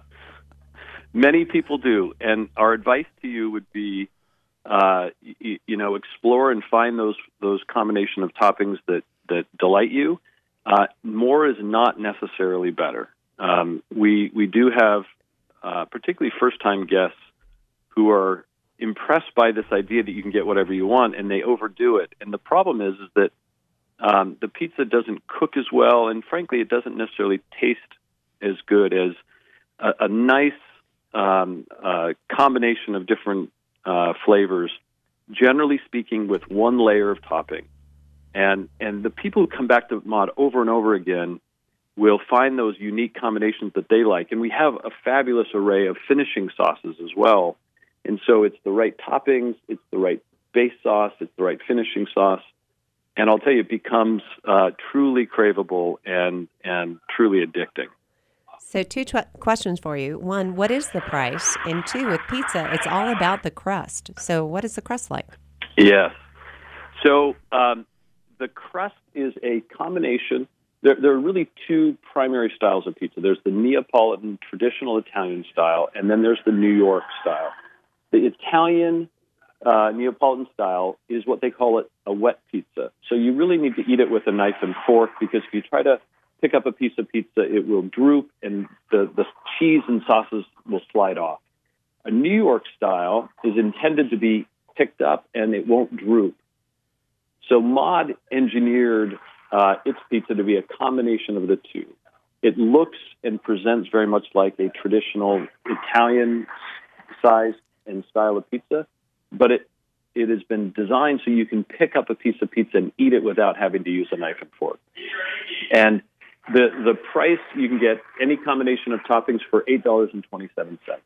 G: Many people do. And our advice to you would be, uh, you, you know, explore and find those those combination of toppings that, that delight you. Uh, more is not necessarily better. Um, we we do have uh, particularly first-time guests who are impressed by this idea that you can get whatever you want, and they overdo it. And the problem is, is that um, the pizza doesn't cook as well, and frankly, it doesn't necessarily taste as good as a, a nice um, uh, combination of different uh, flavors, generally speaking, with one layer of topping. And and the people who come back to Mod over and over again will find those unique combinations that they like. And we have a fabulous array of finishing sauces as well. And so it's the right toppings, it's the right base sauce, it's the right finishing sauce. And I'll tell you, it becomes uh, truly craveable and, and truly addicting.
A: So two tw- questions for you. One, what is the price? And two, with pizza, it's all about the crust. So what is the crust like?
G: Yes. So um, the crust is a combination. There, there are really two primary styles of pizza. There's the Neapolitan traditional Italian style, and then there's the New York style. The Italian uh, Neapolitan style is what they call it a wet pizza. So you really need to eat it with a knife and fork, because if you try to pick up a piece of pizza, it will droop, and the, the cheese and sauces will slide off. A New York style is intended to be picked up, and it won't droop. So Mod engineered uh, its pizza to be a combination of the two. It looks and presents very much like a traditional Italian size and style of pizza, but it it has been designed so you can pick up a piece of pizza and eat it without having to use a knife and fork. And the the price, you can get any combination of toppings for eight dollars and twenty-seven cents.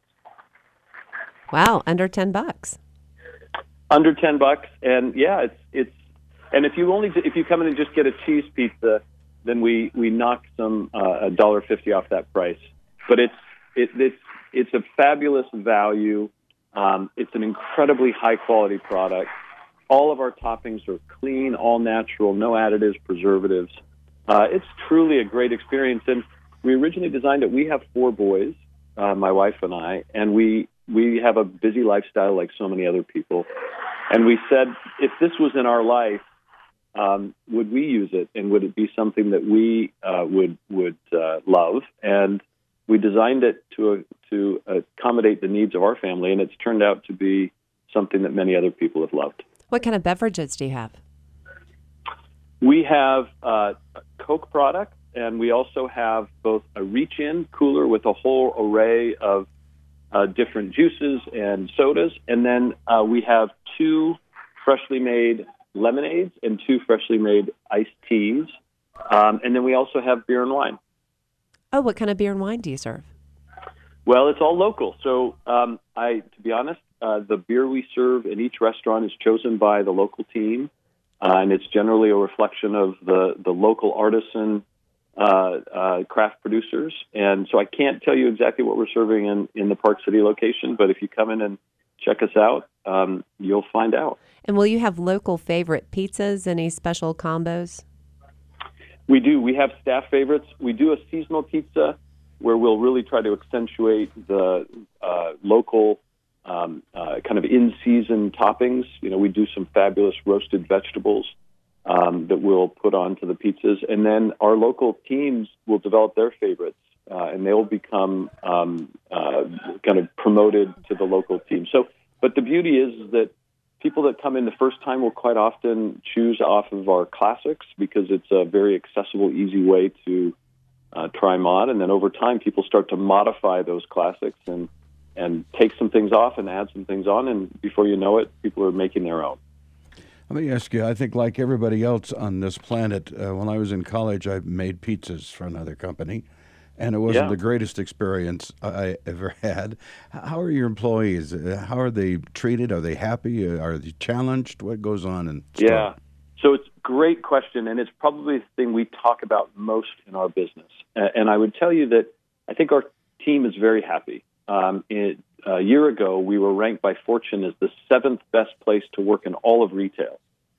A: Wow, under ten bucks.
G: Under ten bucks, and yeah, it's it's and if you only if you come in and just get a cheese pizza, then we we knock some uh, a dollar fifty off that price. But it's it, it's it's a fabulous value. Um, it's an incredibly high quality product. All of our toppings are clean, all natural, no additives, preservatives. Uh, it's truly a great experience. And we originally designed it. We have four boys, uh, my wife and I, and we we have a busy lifestyle like so many other people. And we said, if this was in our life, um, would we use it? And would it be something that we uh, would would uh, love? And we designed it to uh, to accommodate the needs of our family, and it's turned out to be something that many other people have loved.
A: What kind of beverages do you have?
G: We have uh, a Coke product, and we also have both a reach-in cooler with a whole array of uh, different juices and sodas, and then uh, we have two freshly made lemonades and two freshly made iced teas, um, and then we also have beer and wine.
A: Oh, what kind of beer and wine do you serve?
G: Well, it's all local. So, um, I, to be honest, uh, the beer we serve in each restaurant is chosen by the local team, uh, and it's generally a reflection of the, the local artisan uh, uh, craft producers. And so I can't tell you exactly what we're serving in, in the Park City location, but if you come in and check us out, um, you'll find out.
A: And will you have local favorite pizzas, any special combos?
G: We do. We have staff favorites. We do a seasonal pizza where we'll really try to accentuate the uh, local um, uh, kind of in-season toppings. You know, we do some fabulous roasted vegetables um, that we'll put onto the pizzas. And then our local teams will develop their favorites, uh, and they'll become um, uh, kind of promoted to the local team. So, but the beauty is that people that come in the first time will quite often choose off of our classics because it's a very accessible, easy way to uh, try mod. And then over time, people start to modify those classics and, and take some things off and add some things on. And before you know it, people are making their own.
B: Let me ask you, I think like everybody else on this planet, uh, when I was in college, I made pizzas for another company. And it wasn't
G: Yeah.
B: the greatest experience I ever had. How are your employees? How are they treated? Are they happy? Are they challenged? What goes on? In
G: yeah. So it's a great question, and it's probably the thing we talk about most in our business. And I would tell you that I think our team is very happy. Um, it, a year ago, we were ranked by Fortune as the seventh best place to work in all of retail.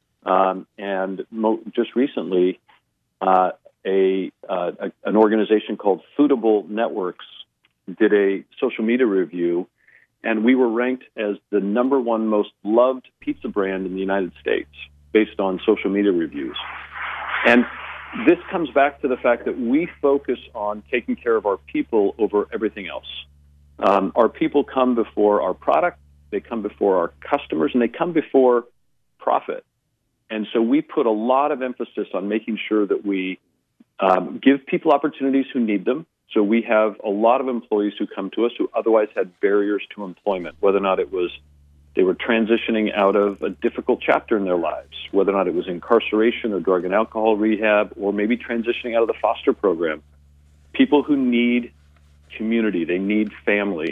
G: Um, and mo- just recently, uh, A, uh, a an organization called Foodable Networks did a social media review, and we were ranked as the number one most loved pizza brand in the United States based on social media reviews. And this comes back to the fact that we focus on taking care of our people over everything else. Um, our people come before our product, they come before our customers, and they come before profit. And so we put a lot of emphasis on making sure that we Um, give people opportunities who need them. So we have a lot of employees who come to us who otherwise had barriers to employment, whether or not it was they were transitioning out of a difficult chapter in their lives, whether or not it was incarceration or drug and alcohol rehab, or maybe transitioning out of the foster program. People who need community, they need family.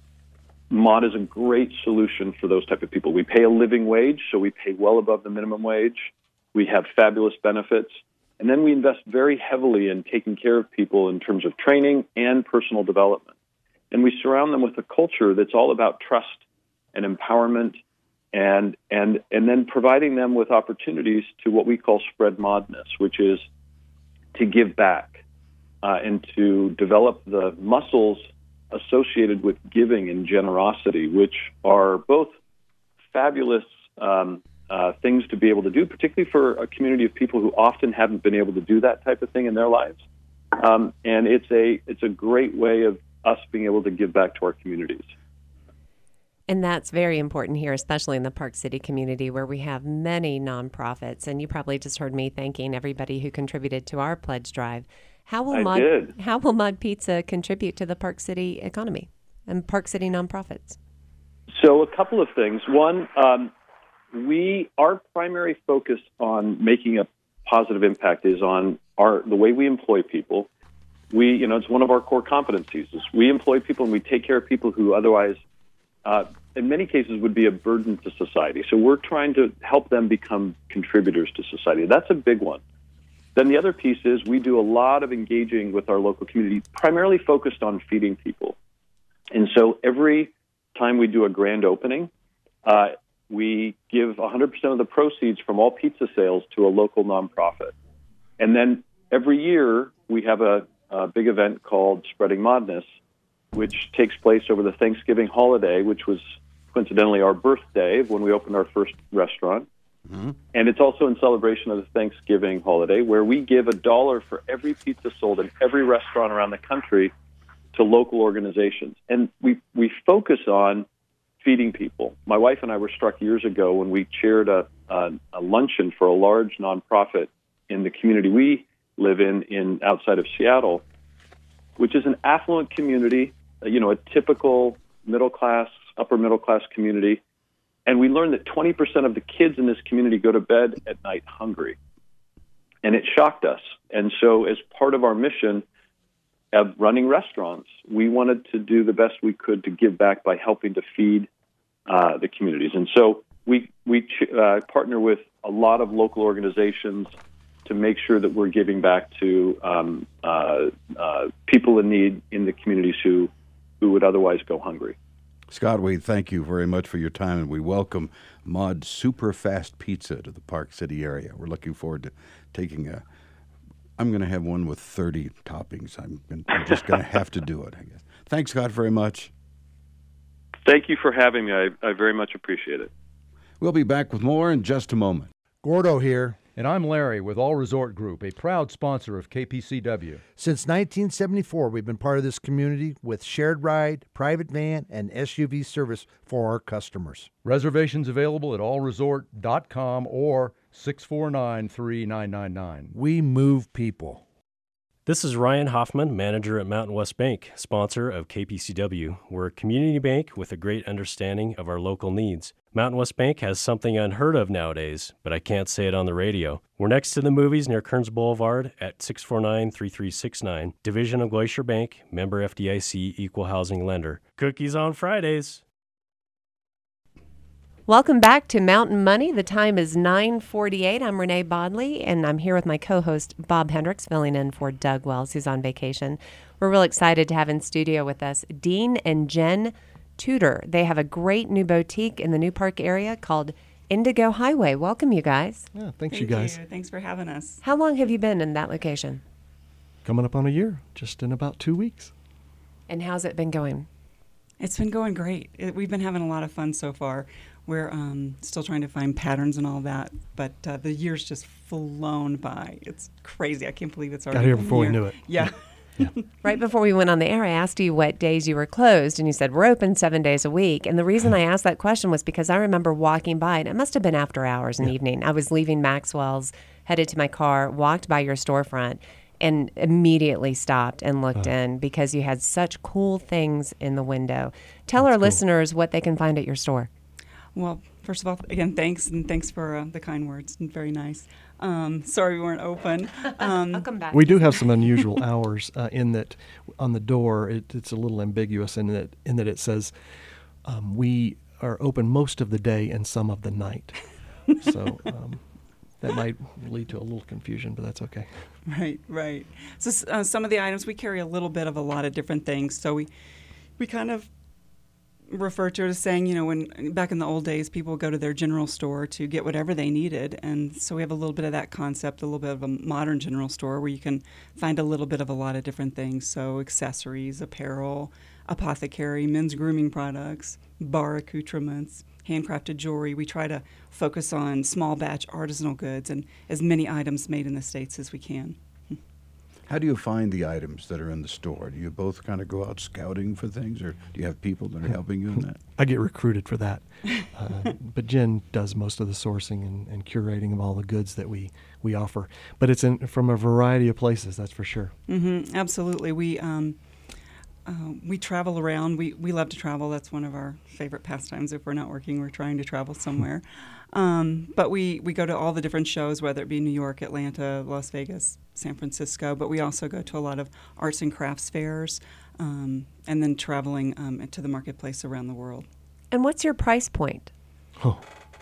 G: Mod is a great solution for those type of people. We pay a living wage, so we pay well above the minimum wage. We have fabulous benefits. And then we invest very heavily in taking care of people in terms of training and personal development. And we surround them with a culture that's all about trust and empowerment and and and then providing them with opportunities to what we call spread modness, which is to give back uh, and to develop the muscles associated with giving and generosity, which are both fabulous um Uh, things to be able to do, particularly for a community of people who often haven't been able to do that type of thing in their lives. Um, and it's a it's a great way of us being able to give back to our communities.
A: And that's very important here, especially in the Park City community where we have many nonprofits. And you probably just heard me thanking everybody who contributed to our pledge drive. How will
G: I
A: Mod,
G: did.
A: How will Mod Pizza contribute to the Park City economy and Park City nonprofits?
G: So a couple of things. One, um, We, our primary focus on making a positive impact is on our the way we employ people. We, you know, it's one of our core competencies. Is we employ people and we take care of people who otherwise, uh, in many cases, would be a burden to society. So we're trying to help them become contributors to society. That's a big one. Then the other piece is we do a lot of engaging with our local community, primarily focused on feeding people. And so every time we do a grand opening, uh, we give one hundred percent of the proceeds from all pizza sales to a local nonprofit. And then every year we have a, a big event called Spreading Modness, which takes place over the Thanksgiving holiday, which was coincidentally our birthday when we opened our first restaurant. Mm-hmm. And it's also in celebration of the Thanksgiving holiday, where we give a dollar for every pizza sold in every restaurant around the country to local organizations. And we, we focus on feeding people. My wife and I were struck years ago when we chaired a, a, a luncheon for a large nonprofit in the community we live in, in outside of Seattle, which is an affluent community, you know, a typical middle-class, upper-middle-class community. And we learned that twenty percent of the kids in this community go to bed at night hungry. And it shocked us. And so as part of our mission of running restaurants, we wanted to do the best we could to give back by helping to feed uh, the communities. And so we, we ch- uh, partner with a lot of local organizations to make sure that we're giving back to um, uh, uh, people in need in the communities who, who would otherwise go hungry.
B: Scott, we thank you very much for your time, and we welcome Mod Super Fast Pizza to the Park City area. We're looking forward to taking a, I'm going to have one with thirty toppings. I'm, I'm just going to have to do it, I guess. Thanks, Scott, very much.
G: Thank you for having me. I, I very much appreciate it.
B: We'll be back with more in just a moment.
H: Gordo here.
I: And I'm Larry with All Resort Group, a proud sponsor of K P C W.
H: Since nineteen seventy-four, we've been part of this community with shared ride, private van, and S U V service for our customers.
I: Reservations available at all resort dot com or six four nine, three nine nine nine.
H: We move people.
J: This is Ryan Hoffman, manager at Mountain West Bank, sponsor of K P C W. We're a community bank with a great understanding of our local needs. Mountain West Bank has something unheard of nowadays, but I can't say it on the radio. We're next to the movies near Kearns Boulevard at six four nine, three three six nine. Division of Glacier Bank, member F D I C, equal housing lender. Cookies on Fridays.
A: Welcome back to Mountain Money. The time is nine forty-eight. I'm Renee Bodley, and I'm here with my co-host, Bob Hendricks, filling in for Doug Wells, who's on vacation. We're real excited to have in studio with us Dean and Jen Tudor. They have a great new boutique in the New Park area called Indigo Highway. Welcome, you guys.
H: Yeah, thanks,
K: Thank
H: you guys.
K: You. Thanks for having us.
A: How long have you been in that location?
H: Coming up on a year, just in about two weeks.
A: And how's it been going?
K: It's been going great. It, we've been having a lot of fun so far. We're um, still trying to find patterns and all that, but uh, the year's just flown by. It's crazy. I can't believe it's already
H: got here before
K: year.
H: we knew it.
K: Yeah.
H: yeah.
A: Right before we went on the air, I asked you what days you were closed, and you said we're open seven days a week. And the reason I asked that question was because I remember walking by, and it must have been after hours in the
H: yeah.
A: evening. I was leaving Maxwell's, headed to my car, walked by your storefront, and immediately stopped and looked uh, in because you had such cool things in the window. Tell our cool. listeners what they can find at your store.
K: Well, first of all, again, thanks, and thanks for uh, the kind words. Very nice. Um, sorry we weren't open. Um,
A: I'll come back.
H: We do have some unusual hours uh, in that on the door it, it's a little ambiguous in that in that it says um, we are open most of the day and some of the night. So um, that might lead to a little confusion, but that's okay.
K: Right, right. So uh, some of the items, we carry a little bit of a lot of different things. So we we kind of refer to it as saying, you know, when back in the old days, people would go to their general store to get whatever they needed. And so we have a little bit of that concept, a little bit of a modern general store where you can find a little bit of a lot of different things. So accessories, apparel, apothecary, men's grooming products, bar accoutrements, handcrafted jewelry. We try to focus on small batch artisanal goods and as many items made in the States as we can.
B: How do you find the items that are in the store? Do you both kind of go out scouting for things, or do you have people that are helping you in that?
H: I get recruited for that. Uh, but Jen does most of the sourcing and, and curating of all the goods that we, we offer. But it's in, from a variety of places, that's for sure.
K: Mm-hmm, absolutely. We um, uh, we travel around. We, we love to travel. That's one of our favorite pastimes. If we're not working, we're trying to travel somewhere. Um, but we, we go to all the different shows, whether it be New York, Atlanta, Las Vegas, San Francisco. But we also go to a lot of arts and crafts fairs, um, and then traveling um, to the marketplace around the world.
A: And what's your price point?
H: Oh,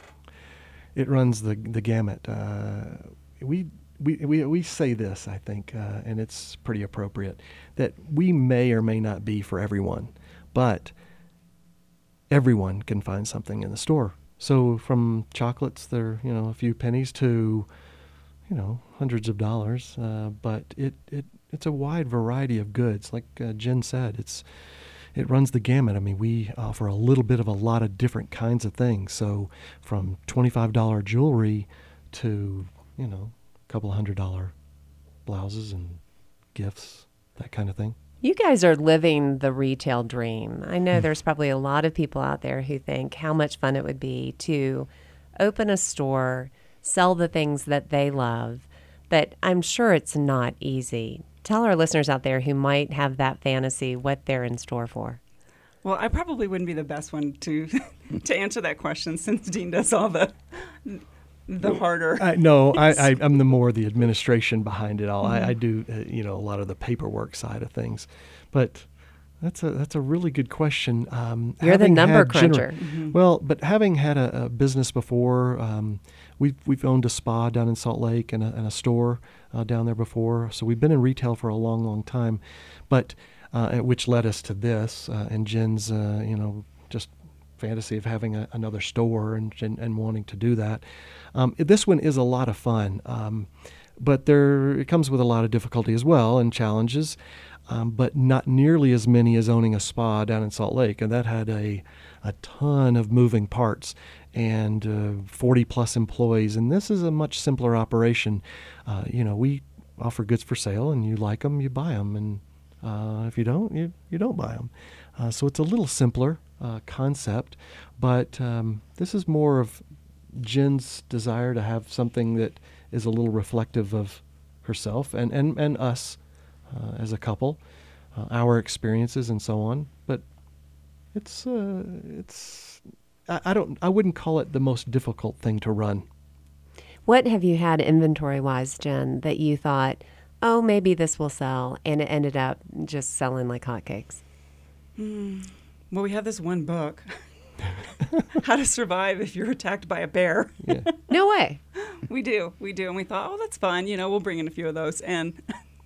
H: it runs the the gamut. Uh, we, we we we say this, I think, uh, and it's pretty appropriate, that we may or may not be for everyone, but everyone can find something in the store. So from chocolates, they're, you know, a few pennies to, you know, hundreds of dollars. Uh, but it, it it's a wide variety of goods. Like uh, Jen said, it's it runs the gamut. I mean, we offer a little bit of a lot of different kinds of things. So from twenty-five dollars jewelry to, you know, a couple of hundred dollar blouses and gifts, that kind of thing.
A: You guys are living the retail dream. I know there's probably a lot of people out there who think how much fun it would be to open a store, sell the things that they love, but I'm sure it's not easy. Tell our listeners out there who might have that fantasy what they're in store for.
K: Well, I probably wouldn't be the best one to to answer that question since Dean does all the the harder.
H: I, no, I, I, I'm the more the administration behind it all. Mm-hmm. I, I do, uh, you know, a lot of the paperwork side of things. But that's a that's a really good question. Um,
A: You're the number cruncher.
H: Gener- mm-hmm. Well, but having had a, a business before, um, we've we've owned a spa down in Salt Lake and a, and a store uh, down there before. So we've been in retail for a long, long time. But uh, which led us to this uh, and Jen's, uh, you know, just fantasy of having a, another store and, and and wanting to do that. Um, this one is a lot of fun, um, but there it comes with a lot of difficulty as well and challenges, um, but not nearly as many as owning a spa down in Salt Lake, and that had a a ton of moving parts and uh, forty plus employees, and this is a much simpler operation. Uh, you know, we offer goods for sale, and you like them, you buy them, and uh, if you don't, you you don't buy them. Uh, so it's a little simpler uh, concept, but um, this is more of Jen's desire to have something that is a little reflective of herself and, and, and us uh, as a couple, uh, our experiences and so on. But it's uh, it's I, I don't I wouldn't call it the most difficult thing to run.
A: What have you had inventory wise, Jen, that you thought, oh, maybe this will sell, and it ended up just selling like hotcakes?
K: Mm. Well, we have this one book. How to Survive If You're Attacked by a Bear.
H: Yeah.
A: No way.
K: We do. We do. And we thought, oh, that's fun. You know, we'll bring in a few of those. And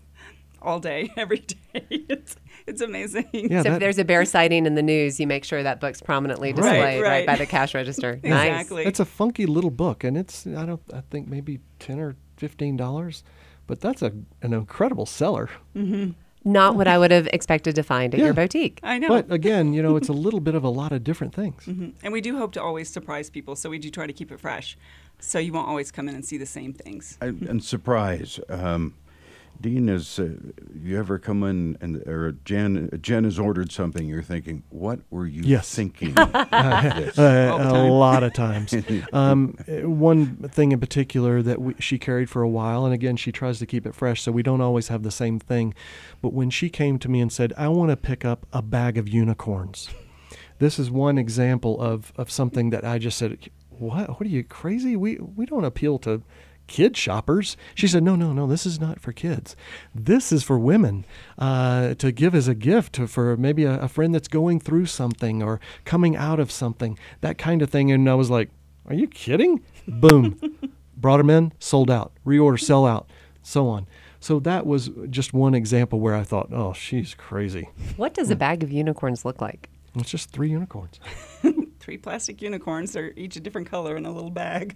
K: all day, every day. It's it's amazing.
H: Yeah,
A: so
H: that,
A: if there's a bear sighting in the news, you make sure that book's prominently displayed right, right. right by the cash register.
K: Exactly.
A: Nice.
H: It's a funky little book, and it's, I don't, I think maybe ten or fifteen dollars, but that's a an incredible seller.
K: Mm-hmm.
A: Not what I would have expected to find at
H: yeah.
A: your boutique.
K: I know.
H: But again, you know, it's a little bit of a lot of different things.
K: Mm-hmm. And we do hope to always surprise people, so we do try to keep it fresh. So you won't always come in and see the same things.
B: I, and surprise. Um, Dean, is uh, you ever come in and or Jen Jen has ordered something, you're thinking, what were you
H: yes.
B: thinking? Of this?
H: Uh, a lot of times. um, one thing in particular that we, she carried for a while, and again, she tries to keep it fresh, so we don't always have the same thing. But when she came to me and said, I want to pick up a bag of unicorns, this is one example of, of something that I just said, what? What are you, crazy? We we don't appeal to kid shoppers. She said, no, no, no, this is not for kids. This is for women uh, to give as a gift to, for maybe a, a friend that's going through something or coming out of something, that kind of thing. And I was like, are you kidding? Boom. Brought them in, sold out, reorder, sell out, so on. So that was just one example where I thought, oh, she's crazy.
A: What does a bag of unicorns look like?
H: It's just three unicorns.
K: Three plastic unicorns. They're each a different color in a little bag.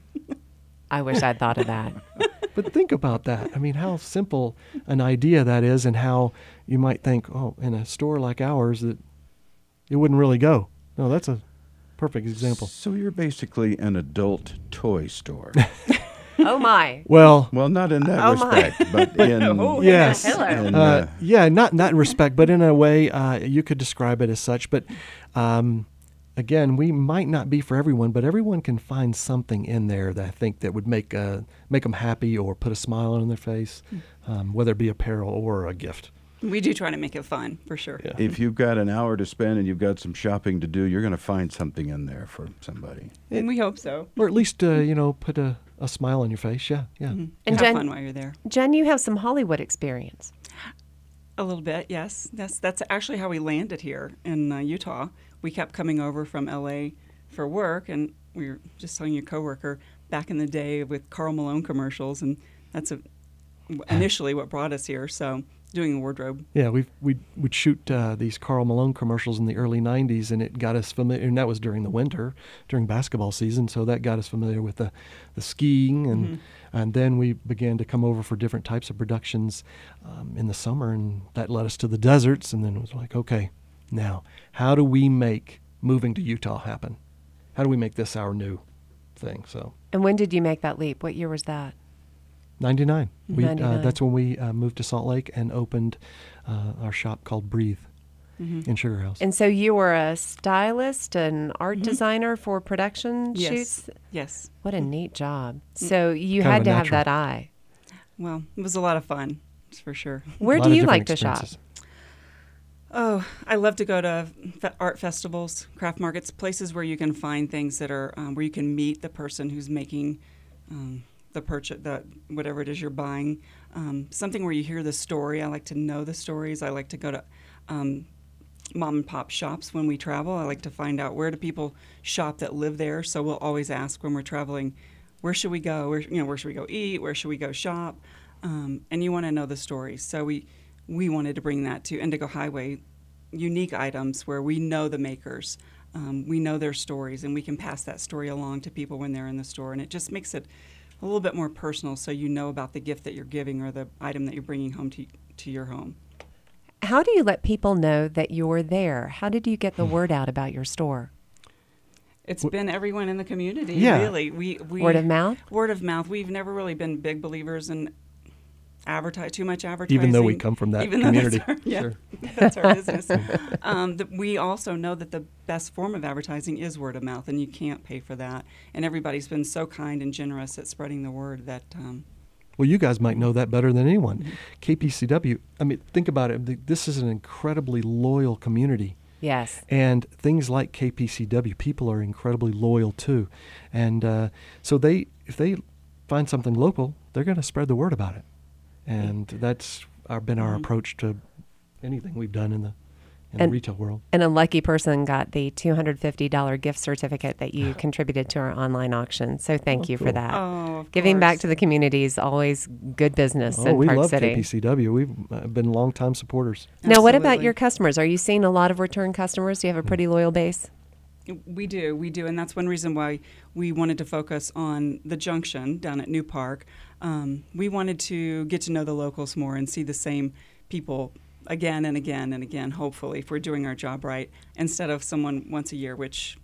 A: I wish I'd thought of that.
H: But think about that. I mean, how simple an idea that is, and how you might think, oh, in a store like ours, that it wouldn't really go. No, that's a perfect example.
B: So you're basically an adult toy store.
A: Oh, my.
H: Well,
B: well, not in that
A: oh
B: respect, but in
A: oh,
H: yes,
B: in,
H: uh,
B: uh,
H: yeah, not not in respect, but in a way uh, you could describe it as such. But um, again, we might not be for everyone, but everyone can find something in there that I think that would make uh, make them happy or put a smile on their face, um, whether it be apparel or a gift.
K: We do try to make it fun, for sure.
H: Yeah.
B: If you've got an hour to spend and you've got some shopping to do, you're going to find something in there for somebody.
K: And we hope so.
H: Or at least, uh, you know, put a, a smile on your face. Yeah, yeah.
K: Mm-hmm.
A: And
K: have
A: Jen,
K: fun while you're there.
A: Jen, you have some Hollywood experience.
K: A little bit, yes. That's that's actually how we landed here in uh, Utah. We kept coming over from L A for work, and we were just telling your coworker back in the day with Karl Malone commercials, and that's a, initially what brought us here. So doing a wardrobe.
H: Yeah, we we would shoot uh, these Karl Malone commercials in the early nineties, and it got us familiar. And that was during the winter, during basketball season. So that got us familiar with the, the skiing, and mm-hmm. and then we began to come over for different types of productions um, in the summer, and that led us to the deserts. And then it was like, okay, Now, how do we make moving to Utah happen? How do we make this our new thing? So,
A: And when did you make that leap? What year was that?
H: ninety-nine. We, uh,
A: ninety-nine.
H: that's when we uh, moved to Salt Lake and opened uh, our shop called Breathe
K: Mhm.
H: in Sugar House.
A: And so you were a stylist, an art
K: Mhm.
A: designer for production
K: Yes.
A: shoots?
K: Yes.
A: What a neat job. So you
H: Kind of
A: had
H: a
A: to have
H: natural.
A: that eye.
K: Well, it was a lot of fun, that's for sure.
A: Where
H: A lot
A: do
H: of
A: you
H: different
A: like to shop?
H: experiences.
K: Oh, I love to go to fe- art festivals, craft markets, places where you can find things that are um, where you can meet the person who's making um, the purchase, the whatever it is you're buying. Um, something where you hear the story. I like to know the stories. I like to go to um, mom and pop shops when we travel. I like to find out where do people shop that live there. So we'll always ask when we're traveling, where should we go? Where you know where should we go eat? Where should we go shop? Um, and you want to know the stories. So we. We wanted to bring that to Indigo Highway, unique items where we know the makers, um, we know their stories, and we can pass that story along to people when they're in the store. And it just makes it a little bit more personal, so you know about the gift that you're giving or the item that you're bringing home to to your home.
A: How do you let people know that you're there? How did you get the word out about your store?
K: It's been everyone in the community,
H: Yeah.
K: really. We, we
A: Word of mouth?
K: Word of mouth. We've never really been big believers in advertise too much advertising.
H: Even though we come from that
K: Even
H: community.
K: Though that's our, yeah,
H: Sure.
K: that's our business. Um, the, we also know that the best form of advertising is word of mouth, and you can't pay for that. And everybody's been so kind and generous at spreading the word that. Um,
H: Well, you guys might know that better than anyone. K P C W, I mean, think about it. Th- This is an incredibly loyal community.
A: Yes.
H: And things like K P C W, people are incredibly loyal too. And uh, so they, if they find something local, they're going to spread the word about it. And that's our, been our
K: Mhm.
H: approach to anything we've done in the in
A: And-
H: the retail world.
A: And a lucky person got the two hundred fifty dollars gift certificate that you contributed to our online auction. So thank
H: Oh,
A: you for
H: cool.
A: that.
K: oh, of
A: Giving back
K: course.
A: to the community is always good business
H: Oh,
A: in
H: we
A: Park
H: love
A: City.
H: K P C W. We've uh, been longtime supporters.
A: Now, what about
K: Absolutely.
A: your customers? Are you seeing a lot of return customers? Do you have a pretty loyal base?
K: We do, we do, and that's one reason why we wanted to focus on the junction down at New Park. Um, we wanted to get to know the locals more and see the same people again and again and again, hopefully, if we're doing our job right, instead of someone once a year, which,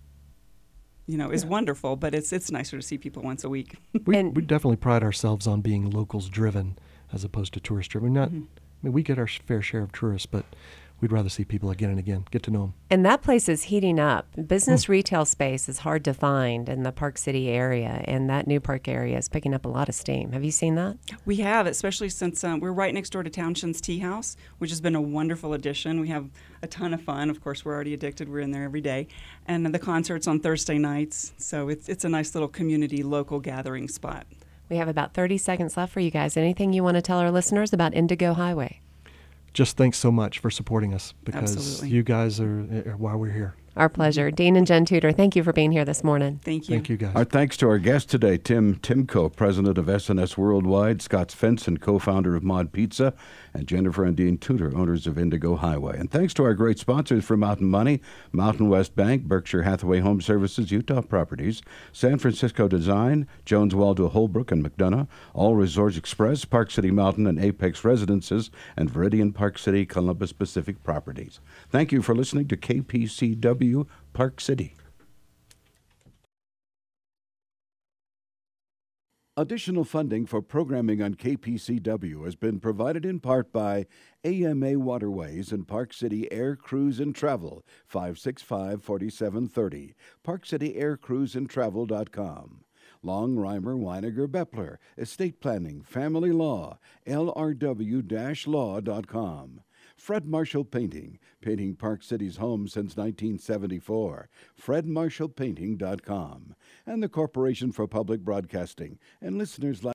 K: you know, is wonderful, but it's it's nicer to see people once a week.
H: We,
A: And-
H: we definitely pride ourselves on being locals driven as opposed to tourist driven. Not,
K: Mhm.
H: I mean, we get our sh- fair share of tourists, but we'd rather see people again and again, get to know them.
A: And that place is heating up. Business
H: Hmm.
A: retail space is hard to find in the Park City area, and that New Park area is picking up a lot of steam. Have you seen that?
K: We have, especially since um, we're right next door to Townshend's Tea House, which has been a wonderful addition. We have a ton of fun. Of course, we're already addicted. We're in there every day. And the concerts on Thursday nights. So it's, it's a nice little community local gathering spot.
A: We have about thirty seconds left for you guys. Anything you want to tell our listeners about Indigo Highway?
H: Just thanks so much for supporting us because
K: Absolutely.
H: you guys are, are why we're here.
A: Our pleasure. Dean and Jen Tudor, thank you for being here this morning.
K: Thank you.
H: Thank you guys.
B: Our thanks to our guest today, Tim Timko, president of S N S Worldwide, Scott's Fence and co-founder of Mod Pizza, and Jennifer and Dean Tudor, owners of Indigo Highway. And thanks to our great sponsors for Mountain Money, Mountain West Bank, Berkshire Hathaway Home Services, Utah Properties, San Francisco Design, Jones Waldo Holbrook and McDonough, All Resorts Express, Park City Mountain and Apex Residences, and Viridian Park City Columbus Pacific Properties. Thank you for listening to K P C W Park City. Additional funding for programming on K P C W has been provided in part by A M A Waterways and Park City Air Cruise and Travel, five six five, four seven three zero, park city air cruise and travel dot com. Long Reimer Weiniger Beppler, Estate Planning, Family Law, L R W law dot com. Fred Marshall Painting, painting Park City's homes since nineteen seventy-four, fred marshall painting dot com. And the Corporation for Public Broadcasting, and listeners like